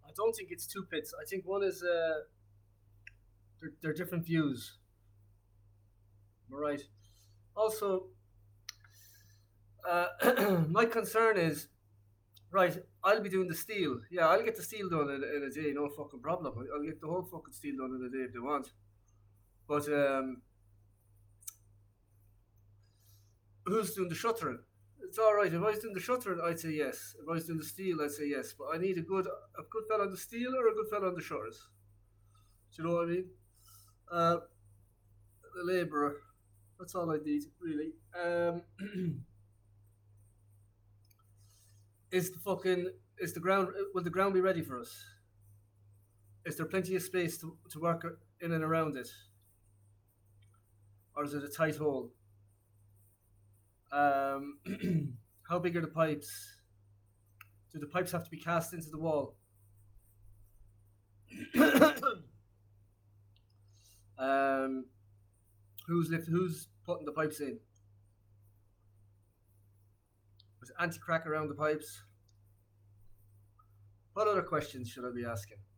I don't think it's two pits. I think one is they're different views. Am I right? Also, my concern is right. I'll be doing the steel. Yeah, I'll get the steel done in a day. No fucking problem. I'll get the whole fucking steel done in a day if they want. But who's doing the shuttering? It's all right. If I was doing the shuttering, I'd say yes. If I was doing the steel, I'd say yes. But I need a good fella on the steel or a good fella on the shutters. Do you know what I mean? Uh, the labourer. That's all I need, really. Is the fucking is the ground? Will the ground be ready for us? Is there plenty of space to work in and around it, or is it a tight hole? Um, how big are the pipes? Do the pipes have to be cast into the wall? um, who's putting the pipes in? There's anti-crack around the pipes. What other questions should I be asking?